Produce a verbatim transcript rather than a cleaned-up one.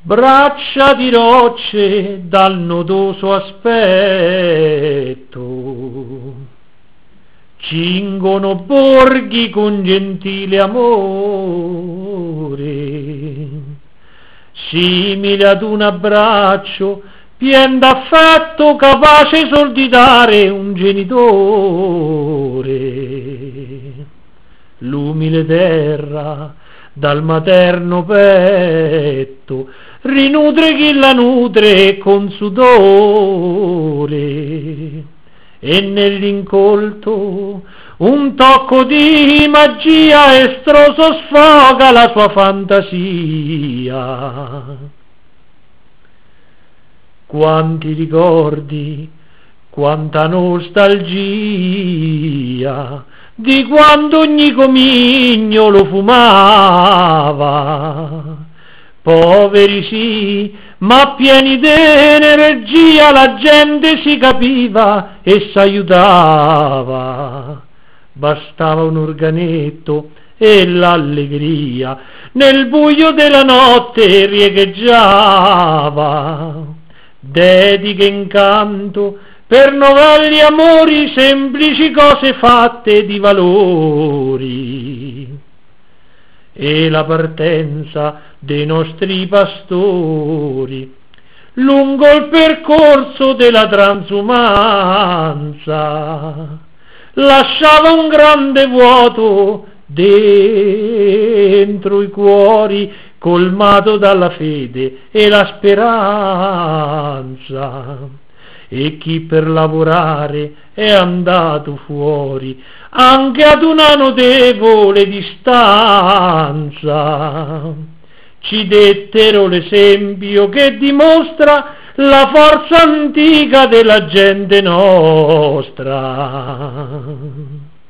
braccia di rocce dal nodoso aspetto, cingono borghi con gentile amore, simile ad un abbraccio pien d'affetto, capace sol di dare un genitore. L'umile terra dal materno petto rinutre chi la nutre con sudore, e nell'incolto un tocco di magia estroso sfoga la sua fantasia. Quanti ricordi, quanta nostalgia di quando ogni comignolo fumava. Poveri sì, ma pieni d'energia, la gente si capiva e s'aiutava. Bastava un organetto e l'allegria nel buio della notte riecheggiava. Dediche incanto per novelli amori, semplici cose fatte di valori. E la partenza dei nostri pastori lungo il percorso della transumanza lasciava un grande vuoto dentro i cuori, colmato dalla fede e la speranza. E chi per lavorare è andato fuori anche ad una notevole distanza, ci dettero l'esempio che dimostra la forza antica della gente nostra.